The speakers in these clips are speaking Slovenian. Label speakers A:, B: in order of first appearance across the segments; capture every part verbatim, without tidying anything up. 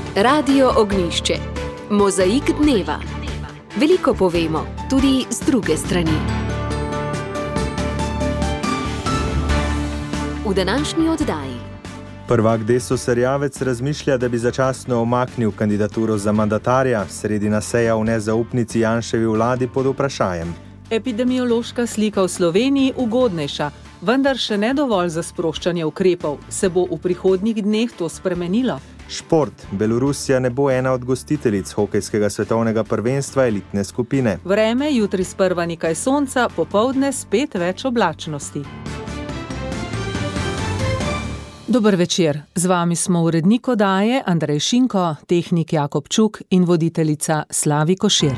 A: Radio Ognjišče. Mozaik dneva. Veliko povemo, tudi z druge strani. V današnji oddaji.
B: Prvak Desus Erjavec razmišlja, da bi začasno umaknil kandidaturo za mandatarja, sredina seja v nezaupnici Janševi vladi pod vprašajem.
C: Epidemiološka slika v Sloveniji ugodnejša, vendar še ne dovolj za sproščanje ukrepov. Se bo v prihodnjih dneh to spremenilo?
B: Šport. Belorusija ne bo ena od gostiteljic hokejskega svetovnega prvenstva elitne skupine.
C: Vreme, jutri sprva nekaj sonca, popoldne spet več oblačnosti. Dober večer, z vami smo urednik oddaje Andrej Šinko, tehnik Jakob Čuk in voditeljica Slavi Košir.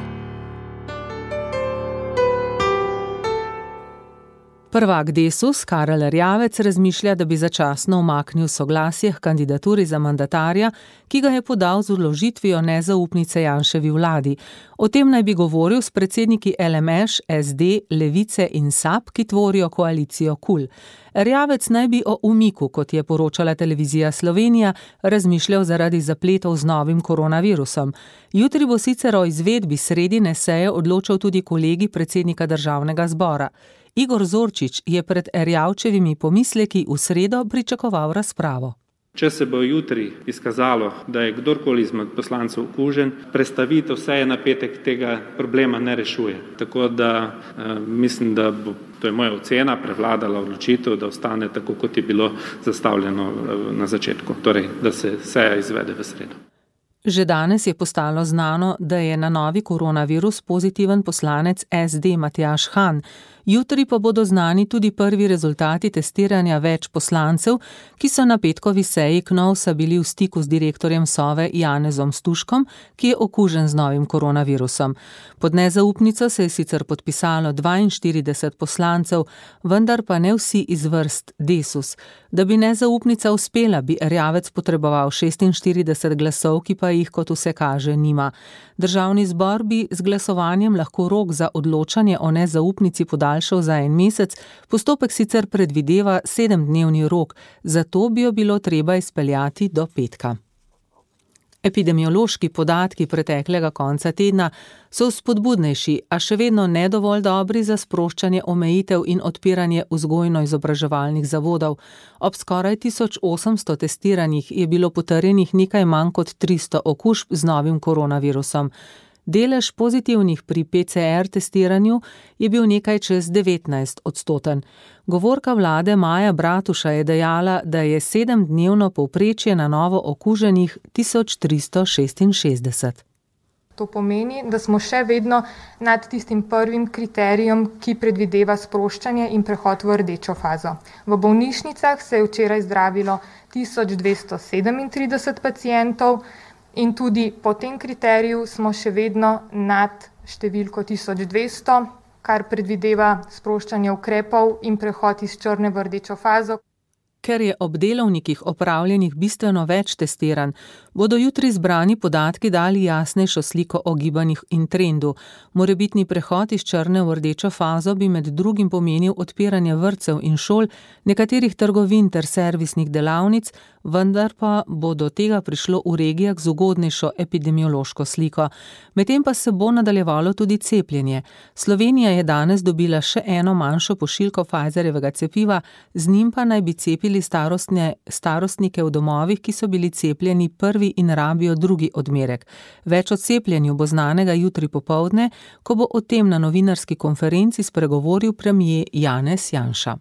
C: Prvak Desus, Karel Erjavec, razmišlja, da bi začasno umaknil soglasje k kandidaturi za mandatarja, ki ga je podal z vložitvijo nezaupnice Janševi vladi. O tem naj bi govoril s predsedniki L M Š, S D, Levice in S A P, ki tvorijo koalicijo KUL. Erjavec naj bi o umiku, kot je poročala televizija Slovenija, razmišljal zaradi zapletov z novim koronavirusom. Jutri bo sicer o izvedbi sredine seje odločal tudi kolegi predsednika Državnega zbora. Igor Zorčič je pred Erjavčevimi pomisleki v sredo pričakoval razpravo.
D: Če se bo jutri izkazalo, da je kdorkoli izmed poslancev okužen, prestavitev seje na petek tega problema ne rešuje. Tako da eh, mislim, da bo, to je moja ocena, prevladala odločitev, da ostane tako, kot je bilo zastavljeno na začetku, torej da se seja izvede v sredo.
C: Že danes je postalo znano, da je na novi koronavirus pozitiven poslanec S D Matjaž Han. Jutri pa bodo znani tudi prvi rezultati testiranja več poslancev, ki so na petkovi seji KNOVS-a bili v stiku z direktorjem Sove Janezom Stuškom, ki je okužen z novim koronavirusom. Pod nezaupnico se je sicer podpisalo dvainštirideset poslancev, vendar pa ne vsi iz vrst Desus. Da bi nezaupnica uspela, bi Erjavec potreboval šestinštirideset glasov, ki pa jih, kot vse kaže, nima. Državni zbor bi z glasovanjem lahko rok za odločanje o nezaupnici podaljšal za en mesec, postopek sicer predvideva sedemdnevni rok, zato bi jo bilo treba izpeljati do petka. Epidemiološki podatki preteklega konca tedna so spodbudnejši, a še vedno ne dovolj dobri za sproščanje omejitev in odpiranje vzgojno-izobraževalnih zavodov. Ob skoraj tisoč osemsto testiranjih je bilo potrjenih nekaj manj kot tristo okužb z novim koronavirusom. Delež pozitivnih pri P C R testiranju je bil nekaj čez devetnajst odstoten. Govorka vlade Maja Bratuša je dejala, da je sedemdnevno povprečje na novo okuženih tisoč tristo šestinšestdeset.
E: To pomeni, da smo še vedno nad tistim prvim kriterijem, ki predvideva sproščanje in prehod v rdečo fazo. V bolnišnicah se je včeraj zdravilo tisoč dvesto sedemintrideset pacientov, in tudi po tem kriteriju smo še vedno nad številko tisoč dvesto, kar predvideva sproščanje ukrepov in prehod iz črne v rdečo fazo.
C: Ker je ob delovnikih opravljenih bistveno več testiranj, bodo jutri zbrani podatki dali jasnejšo sliko o gibanjih in trendu. Morebitni prehod iz črne v rdečo fazo bi med drugim pomenil odpiranje vrtcev in šol, nekaterih trgovin ter servisnih delavnic, vendar pa bo do tega prišlo v regijah z ugodnejšo epidemiološko sliko. Medtem pa se bo nadaljevalo tudi cepljenje. Slovenija je danes dobila še eno manjšo pošiljko Pfizerjevega cepiva, z njim pa naj bi cepili starostne, starostnike v domovih, ki so bili cepljeni prvi in rabijo drugi odmerek. Več o cepljenju bo znanega jutri popoldne, ko bo o tem na novinarski konferenci spregovoril premier Janez Janša.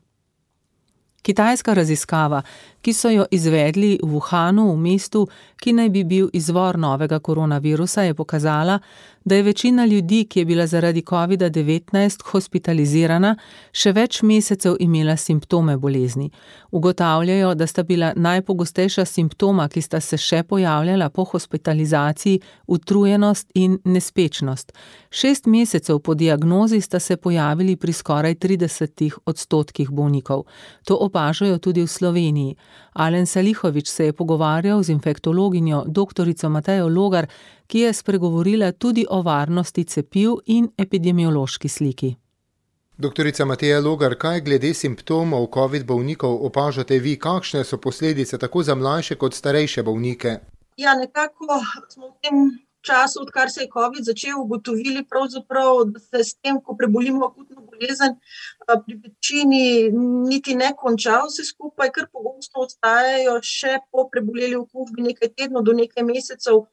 C: Kitajska raziskava, ki so jo izvedli v Wuhanu, v mestu, ki naj bi bil izvor novega koronavirusa, je pokazala, da je večina ljudi, ki je bila zaradi kovida devetnajst hospitalizirana, še več mesecev imela simptome bolezni. Ugotavljajo, da sta bila najpogostejša simptoma, ki sta se še pojavljala po hospitalizaciji, utrujenost in nespečnost. Šest mesecev po diagnozi sta se pojavili pri skoraj tridesetih odstotkih bolnikov. To opažajo tudi v Sloveniji. Alen Salihovič se je pogovarjal z infektologinjo doktorico Matejo Logar, ki je spregovorila tudi o varnosti cepiv in epidemiološki sliki.
F: Doktorica Mateja Logar, kaj glede simptomov covid bolnikov opažate vi? Kakšne so posledice tako za mlajše kot starejše bolnike?
G: Ja, nekako smo v tem času, odkar se je COVID začel, ugotovili pravzaprav, da se s tem, ko prebolimo akutno bolezen, pri večini niti ne konča vse skupaj, ker pogosto ostajajo še po preboleli okužbi nekaj tednov do nekaj mesecev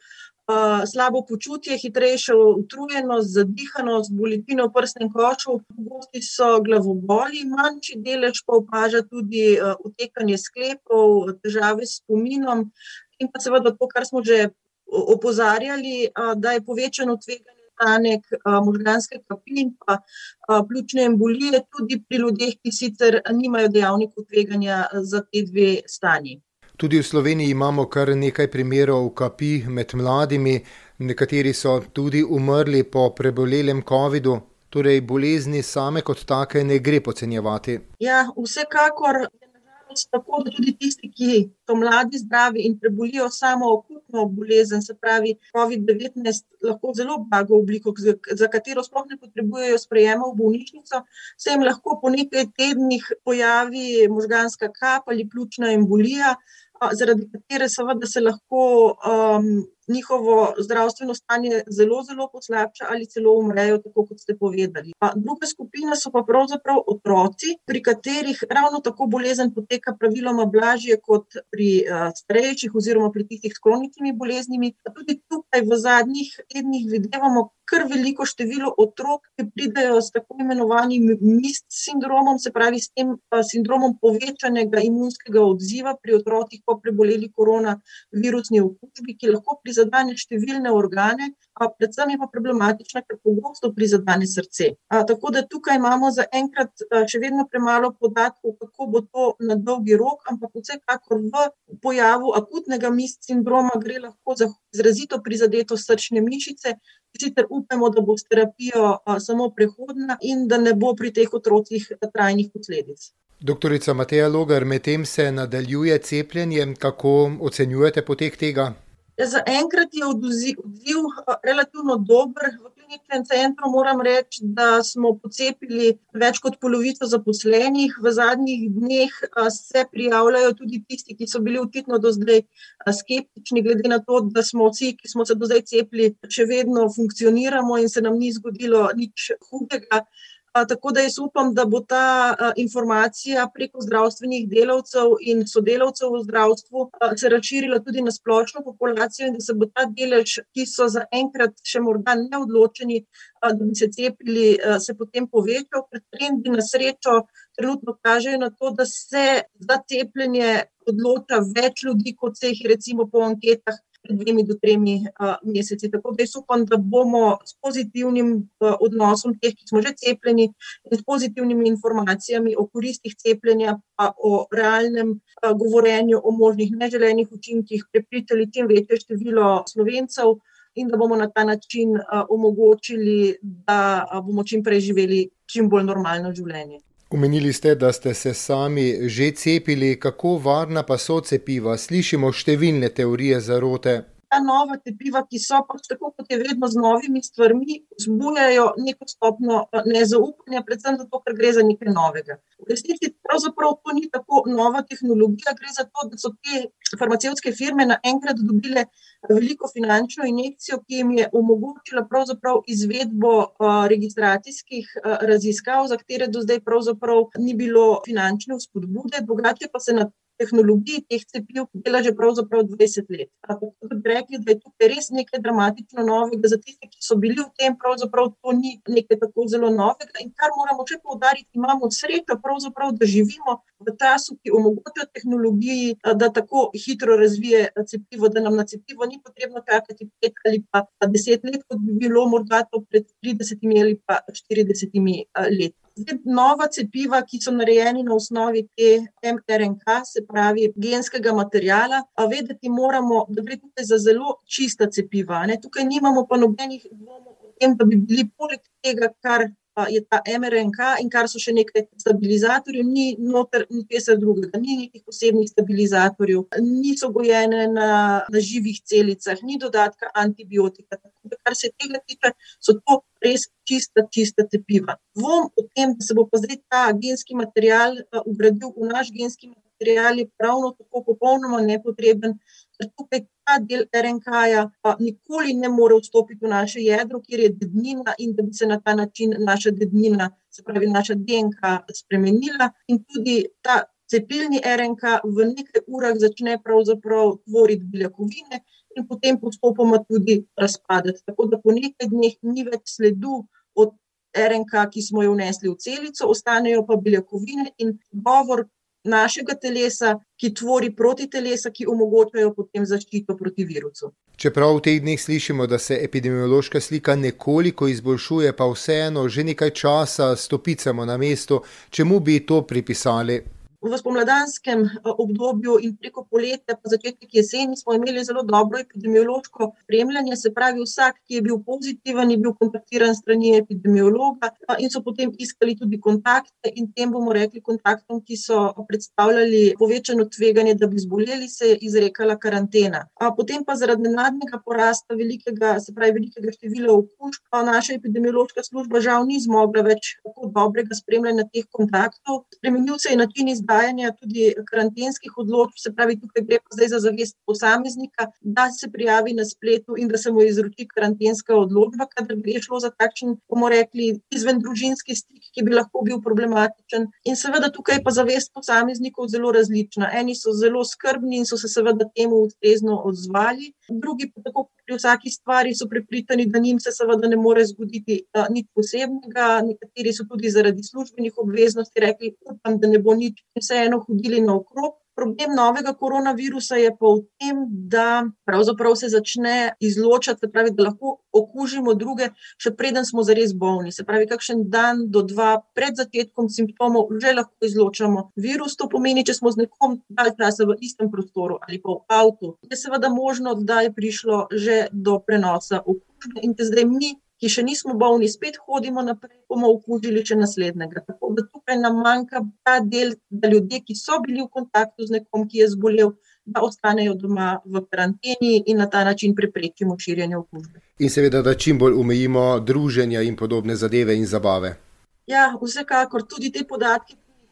G: slabo počutje, hitrejša utrujenost, zadihanost, bolečine v prsnem košu, pogosti so glavoboli, manjši delež pa opaža tudi utekanje sklepov, težave s spominom in pa seveda to, kar smo že opozarjali, da je povečano tveganje nastanek možganske kapi in pa pljučne embolije tudi pri ljudeh, ki sicer nimajo dejavnikov tveganja za te dve stanji.
F: Tudi v Sloveniji imamo kar nekaj primerov kapi med mladimi, nekateri so tudi umrli po prebolelem covidu, torej bolezni same kot take ne gre podcenjevati.
G: Ja, vsekakor je nažalost tako, da tudi tisti, ki so mladi, zdravi in prebolijo samo akutno bolezen, se pravi covid devetnajst, lahko zelo blago obliko, za katero sploh ne potrebujejo sprejema v bolnišnico, se jim lahko po nekaj tednih pojavi možganska kap ali pljučna embolija, zaradi katere seveda se lahko um, njihovo zdravstveno stanje zelo, zelo poslabša ali celo umrejo, tako kot ste povedali. A druga skupina so pa pravzaprav otroci, pri katerih ravno tako bolezen poteka praviloma blažje kot pri uh, starejših oziroma pri tistih s kroničnimi boleznimi. A tudi tukaj v zadnjih tednih videvamo kar veliko število otrok, ki pridejo s tako imenovanim mist sindromom, se pravi s tem uh, sindromom povečanega imunskega odziva pri otrocih po preboleli koronavirusni okužbi, ki lahko prizadene številne organe, a predvsem je pa problematična, ker pogosto prizadene srce. A, tako da tukaj imamo za enkrat še vedno premalo podatkov, kako bo to na dolgi rok, ampak vsekakor v pojavu akutnega mist sindroma gre lahko za izrazito prizadeto srčne mišice, sicer upamo, da bo s terapijo a, samo prehodna in da ne bo pri teh otrocih trajnih posledic.
F: Doktorica Mateja Logar, medtem se nadaljuje cepljenje, kako ocenjujete potek tega?
G: Za enkrat je odziv, odziv relativno dober. V kliničnem centru moram reči, da smo pocepili več kot polovico zaposlenih. V zadnjih dneh se prijavljajo tudi tisti, ki so bili očitno do zdaj skeptični, glede na to, da smo vsi, ki smo se do zdaj cepili, še vedno funkcioniramo in se nam ni zgodilo nič hudega. Tako da jaz upam, da bo ta informacija preko zdravstvenih delavcev in sodelavcev v zdravstvu se razširila tudi na splošno populacijo in da se bo ta delež, ki so zaenkrat še morda neodločeni, da bi se cepili, se potem povečal. Trendi na srečo trenutno kažejo na to, da se za cepljenje odloča več ljudi, kot se jih recimo po anketah pred dvemi do tremi uh, meseci. Tako da jaz upam, da bomo s pozitivnim uh, odnosom teh, ki smo že cepljeni, in s pozitivnimi informacijami o koristih cepljenja, pa o realnem uh, govorenju o možnih neželenih učinkih prepričali čim večje število Slovencev in da bomo na ta način uh, omogočili, da uh, bomo čim prej živeli čim bolj normalno življenje.
F: Omenili ste, da ste se sami že cepili, kako varna pa so cepiva? Slišimo številne teorije zarote.
G: Ta nova cepiva, ki so pač tako, kot je vedno z novimi stvarmi, vzbujajo neko stopnjo nezaupanja, predvsem zato, ker gre za nekaj novega. V resnici pravzaprav to ni tako nova tehnologija, gre za to, da so te farmacevtske firme naenkrat dobile veliko finančno injekcijo, ki jim je omogočila pravzaprav izvedbo uh, registracijskih uh, raziskav, za katere do zdaj pravzaprav ni bilo finančne vzpodbude, drugače pa se na tehnologiji teh cepiv dela že pravzaprav dvajset let. Tako da bi rekli, da je tukaj res nekaj dramatično novega za tiste, ki so bili v tem, pravzaprav to ni nekaj tako zelo novega in kar moramo še poudariti, imamo srečo pravzaprav, da živimo v času, ki omogoča tehnologiji, da tako hitro razvije cepivo, da nam na cepivo ni potrebno čakati pet ali pa deset let, kot bi bilo morda to pred tridesetimi ali pa štiridesetimi leti. Zdaj, nova cepiva, ki so narejeni na osnovi te em er en ka, se pravi genskega materiala, a vedeti moramo, da gre tukaj za zelo čista cepiva. Ne? Tukaj nimamo pa nobenih dvomov o tem, da bi bili poleg tega, kar je ta em er en ka in kar so še nekaj stabilizatorjev, ni noter ničesar drugega, ni nekih posebnih stabilizatorjev, niso gojene na, na živih celicah, ni dodatka antibiotika. Tako da, kar se tega tiče, so to res čista, čista cepiva. Dvom o tem, da se bo pa zdaj ta genski material ugradil v naš genski material je pravno tako popolnoma nepotreben, ker tukaj ta del er en ka-ja pa nikoli ne more vstopiti v naše jedro, kjer je dednina in da bi se na ta način naša dednina, se pravi naša de en ka, spremenila in tudi ta cepilni er en ka v nekaj urah začne pravzaprav tvoriti beljakovine in potem postopoma tudi razpadati. Tako da po nekaj dneh ni več sledu od er en ka, ki smo jo vnesli v celico, ostanejo pa beljakovine in govor našega telesa, ki tvori protitelesa, ki omogočajo potem zaščito proti virusu.
F: Čeprav v teh dneh slišimo, da se epidemiološka slika nekoliko izboljšuje, pa vseeno že nekaj časa stopicamo na mestu, čemu bi to pripisali?
G: V spomladanskem obdobju in preko poletja pa začetek jeseni smo imeli zelo dobro epidemiološko spremljanje, se pravi vsak, ki je bil pozitiven, je bil kontaktiran s strani epidemiologa in so potem iskali tudi kontakte in tem bomo rekli kontaktom, ki so predstavljali povečano tveganje, da bi zboleli, se je izrekala karantena. A potem pa zaradi nenadnega porasta velikega, se pravi velikega števila okužb, naša epidemiološka služba žal ni zmogla več tako dobrega spremljanja teh kontaktov. Spremenil se je način izdajanja tudi karantenskih odločb, se pravi tukaj gre pa zdaj za zavest posameznika, da se prijavi na spletu in da se mu izroči karantenska odločba, kadar gre šlo za takšen, bomo rekli, izvendružinski stik, ki bi lahko bil problematičen. In seveda tukaj je pa zavest posameznikov zelo različna. Eni so zelo skrbni in so se seveda temu ustrezno odzvali, drugi pa tako pri vsaki stvari so prepričani, da njim se seveda ne more zgoditi nič posebnega, nekateri so tudi zaradi službenih obveznosti rekli, upam, da ne bo nič, vseeno hodili naokrog. Problem novega koronavirusa je pa v tem, da pravzaprav se začne izločati, se pravi, da lahko okužimo druge, še preden smo zares bolni. Se pravi, kakšen dan do dva pred začetkom simptomov že lahko izločamo virus. To pomeni, če smo z nekom dalj časa v istem prostoru ali pa v avtu, je seveda možno, da je prišlo že do prenosa okužbe in te zdaj mi, ki še nismo bolni, spet hodimo naprej, bomo okužili še naslednjega. Tako da tukaj nam manjka ta del, da ljudje, ki so bili v kontaktu z nekom, ki je zbolel, da ostanejo doma v karanteni in na ta način preprečimo širjenje okužbe.
F: In seveda, da čim bolj omejimo druženja in podobne zadeve in zabave.
G: Ja, vsekakor tudi te podatki,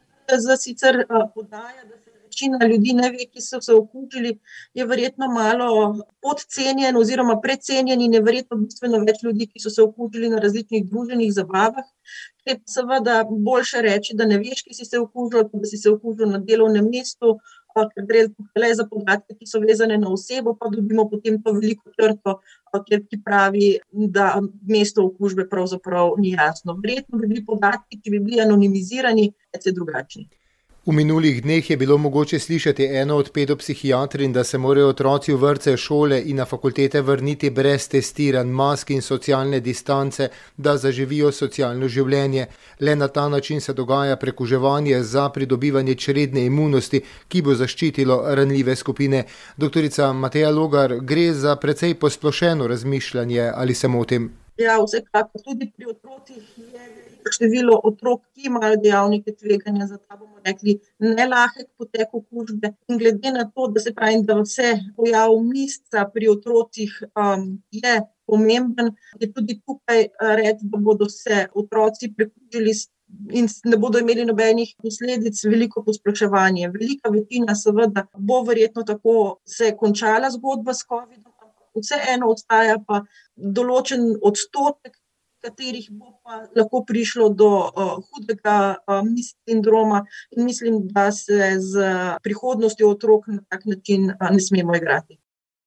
G: za sicer uh, podaja, da se večina ljudi ne ve, ki so se okužili, je verjetno malo podcenjen oziroma precenjen in je verjetno bistveno več ljudi, ki so se okužili na različnih druženih zabavah. Je seveda boljše reči, da ne veš, ki si se okužil, da si se okužil na delovnem mestu, ker gre le za podatke, ki so vezane na osebo, pa dobimo potem to veliko črto, ki pravi, da mesto okužbe pravzaprav ni jasno. Verjetno bi bili podatki, ki bi bili anonimizirani, precej drugačni.
F: V minulih dneh je bilo mogoče slišati eno od pedopsihiatrinj, da se morajo otroci v vrtce, šole in na fakultete vrniti brez testiranj, mask in socialne distance, da zaživijo socialno življenje. Le na ta način se dogaja prekuževanje za pridobivanje čredne imunosti, ki bo zaščitilo ranljive skupine. Doktorica Mateja Logar, gre za precej posplošeno razmišljanje, ali se motim?
G: Ja, vsekakor tudi pri otrocih je število otrok, ki imajo dejavnike tveganja za ta, bomo rekli, nelahek potek okužbe. In glede na to, da se pravi, da vse pojav mišica pri otrocih um, je pomemben, je tudi tukaj reči, da bodo se otroci prekužili in ne bodo imeli nobenih posledic, veliko posploševanje. Velika večina seveda bo verjetno tako se končala zgodba s covidom, vseeno ostaja pa določen odstotek, katerih bo pa lahko prišlo do uh, hudega uh, sindroma in mislim, da se z prihodnostjo otrok na tak način uh, ne smemo igrati.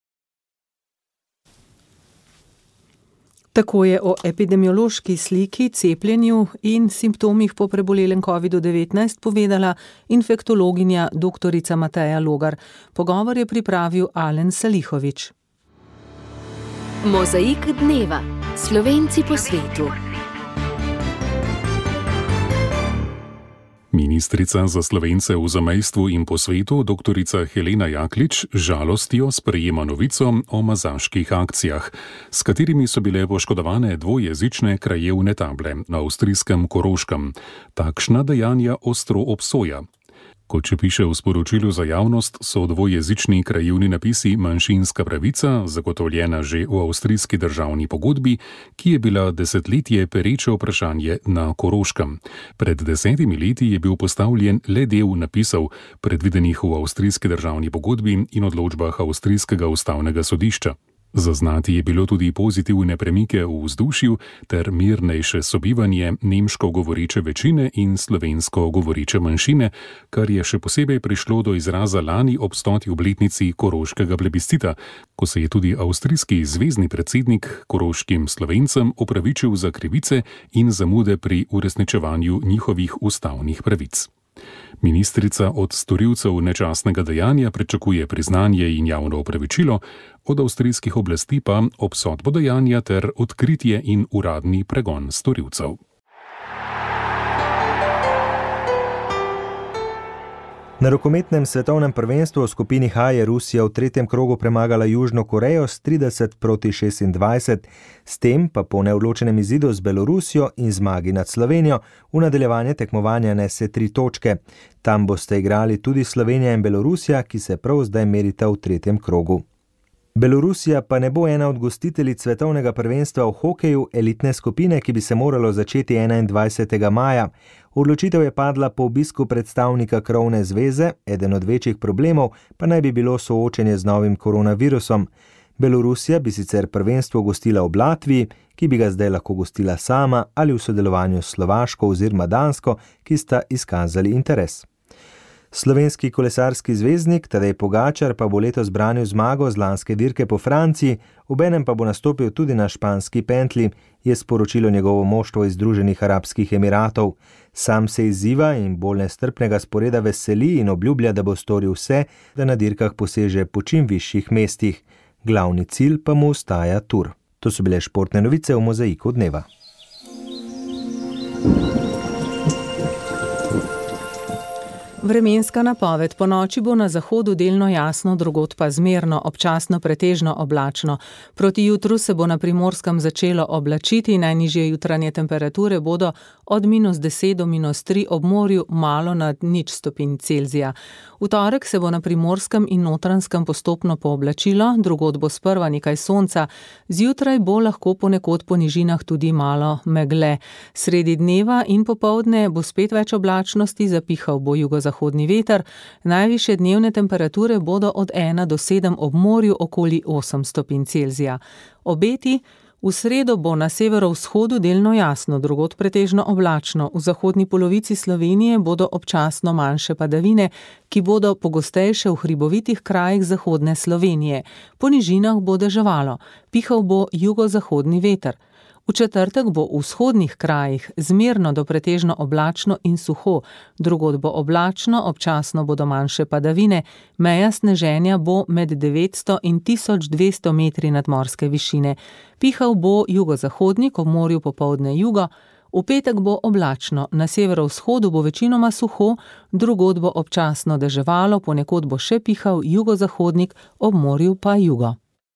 C: Tako je o epidemiološki sliki, cepljenju in simptomih po prebolelem kovidu devetnajst povedala infektologinja doktorica Mateja Logar. Pogovor je pripravil Alen Salihovič.
A: Mozaik dneva. Slovenci po svetu.
H: Ministrica za Slovence v zamejstvu in po svetu, doktorica Helena Jaklič, žalostjo sprejema novico o mazaških akcijah, s katerimi so bile poškodovane dvojezične krajevne table na avstrijskem Koroškem. Takšna dejanja ostro obsoja. Kot še piše v sporočilu za javnost, so dvojezični krajevni napisi manjšinska pravica, zagotovljena že v avstrijski državni pogodbi, ki je bila desetletje pereče vprašanje na Koroškem. Pred desetimi leti je bil postavljen le del napisov, predvidenih v avstrijski državni pogodbi in odločbah avstrijskega ustavnega sodišča. Zaznati je bilo tudi pozitivne premike v vzdušju ter mirnejše sobivanje nemško govoreče večine in slovensko govoreče manjšine, kar je še posebej prišlo do izraza lani ob stoti obletnici koroškega plebiscita, ko se je tudi avstrijski zvezni predsednik koroškim Slovencem opravičil za krivice in zamude pri uresničevanju njihovih ustavnih pravic. Ministrica od storilcev nečastnega dejanja pričakuje priznanje in javno opravičilo, od avstrijskih oblasti pa obsodbo dejanja ter odkritje in uradni pregon storilcev.
B: Na rokometnem svetovnem prvenstvu v skupini H je Rusija v tretjem krogu premagala Južno Korejo s trideset proti šestindvajset, s tem pa po neodločenem izidu z Belorusijo in zmagi nad Slovenijo v nadaljevanje tekmovanja nese tri točke. Tam boste igrali tudi Slovenija in Belorusija, ki se prav zdaj merita v tretjem krogu. Belorusija pa ne bo ena od gostiteljic svetovnega prvenstva v hokeju elitne skupine, ki bi se moralo začeti enaindvajsetega maja. Odločitev je padla po obisku predstavnika krovne zveze, eden od večjih problemov pa naj bi bilo soočenje z novim koronavirusom. Belorusija bi sicer prvenstvo gostila v Latviji, ki bi ga zdaj lahko gostila sama ali v sodelovanju s Slovaško oziroma Dansko, ki sta izkazali interes. Slovenski kolesarski zvezdnik Tadej Pogačar pa bo letos branil zmago z lanske dirke po Franciji, obenem pa bo nastopil tudi na španski pentli, je sporočilo njegovo moštvo iz Združenih arabskih emiratov. Sam se izziva in bolj nestrpnega sporeda veseli in obljublja, da bo storil vse, da na dirkah poseže po čim višjih mestih. Glavni cilj pa mu ostaja Tour. To so bile športne novice v Mozaiku dneva.
C: Vremenska napoved. Po noči bo na zahodu delno jasno, drugod pa zmerno, občasno pretežno oblačno. Proti jutru se bo na Primorskem začelo oblačiti, najnižje jutranje temperature bodo od minus deset do minus tri, ob morju malo nad nič stopinj Celzija. V torek se bo na Primorskem in Notranjskem postopno pooblačilo, drugod bo sprva nekaj sonca, zjutraj bo lahko ponekod po nižinah tudi malo megle. Sredi dneva in popoldne bo spet več oblačnosti, zapihal bo jugozahodni zahodni veter, najvišje dnevne temperature bodo od ena do sedem, ob morju okoli osem stopinj Celzija. Obeti: v sredo bo na severovzhodu delno jasno, drugod pretežno oblačno, v zahodni polovici Slovenije bodo občasno manjše padavine, ki bodo pogostejše v hribovitih krajih zahodne Slovenije. Po nižinah bo deževalo, pihal bo jugozahodni veter. V četrtek bo v vzhodnih krajih zmerno do pretežno oblačno in suho, drugod bo oblačno, občasno bodo manjše padavine, meja sneženja bo med devetsto in tisoč dvesto metri nadmorske višine. Pihal bo jugozahodnik, ob morju popoldne jugo, v petek bo oblačno, na severovzhodu bo večinoma suho, drugod bo občasno deževalo, ponekod bo še pihal jugozahodnik, ob morju pa jugo.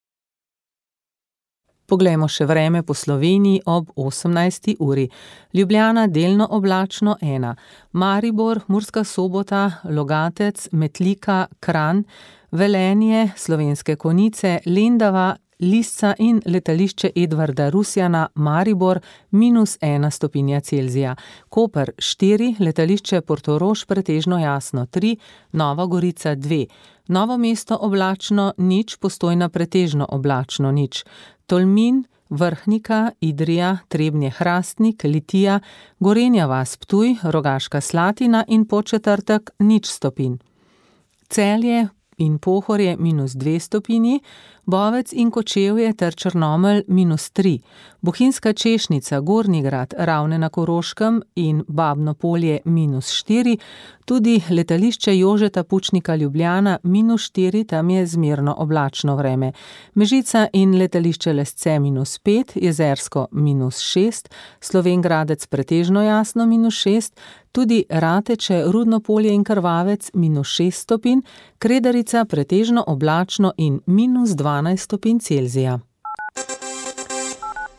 C: Poglejmo še vreme po Sloveniji ob osemnajsti uri. Ljubljana delno oblačno ena, Maribor, Murska Sobota, Logatec, Metlika, Kranj, Velenje, Slovenske Konjice, Lendava, Lisca in letališče Edvarda Rusjana, Maribor, minus ena stopinja Celzija. Koper štiri, letališče Portorož pretežno jasno tri, Nova Gorica dve. Novo mesto oblačno nič, Postojna pretežno oblačno nič. Tolmin, Vrhnika, Idrija, Trebnje Hrastnik, Litija, Gorenja vas Ptuj, Rogaška Slatina in Podčetrtek nič stopinj. Celje in Pohorje minus dve stopinji, Bovec in Kočevje ter Črnomelj minus tri, Bohinjska Češnica, Gornji Grad, Ravne na Koroškem in Babno Polje minus štiri, tudi letališče Jožeta Pučnika Ljubljana minus štiri, tam je zmerno oblačno vreme. Mežica in letališče Lesce minus pet, Jezersko minus šest, Slovenj Gradec pretežno jasno minus šest, tudi Rateče, Rudno Polje in Krvavec minus šest stopinj, Kredarica pretežno oblačno in minus dvanajst stopinj Celzija.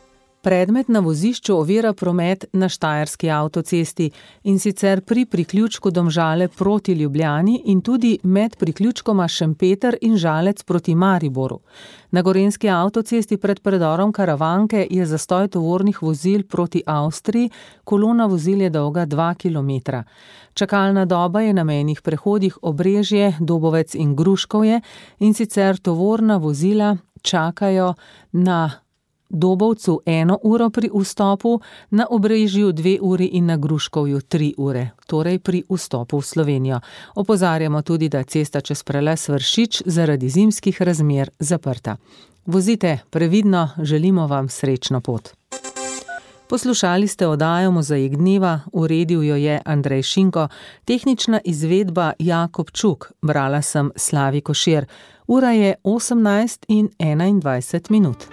C: Predmet na vozišču ovira promet na Štajerski avtocesti, in sicer pri priključku Domžale proti Ljubljani in tudi med priključkoma Šempeter in Žalec proti Mariboru. Na Gorenjski avtocesti pred predorom Karavanke je zastoj tovornih vozil proti Avstriji, kolona vozil je dolga dva kilometra. Čakalna doba je na mejnih prehodih Obrežje, Dobovec in Gruškovje, in sicer tovorna vozila čakajo na Dobovcu eno uro pri vstopu, na Obrežju dve uri in na Gruškovju tri ure, torej pri vstopu v Slovenijo. Opozarjamo tudi, da cesta čez prelez Vršič zaradi zimskih razmer zaprta. Vozite previdno, želimo vam srečno pot. Poslušali ste oddajo Mozaik dneva, uredil jo je Andrej Šinko, tehnična izvedba Jakob Čuk, brala sem Slavi Košir. Ura je osemnajst in enaindvajset minut.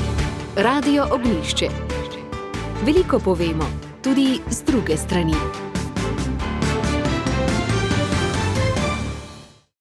A: Radio Ognjišče. Veliko povemo, tudi z druge strani.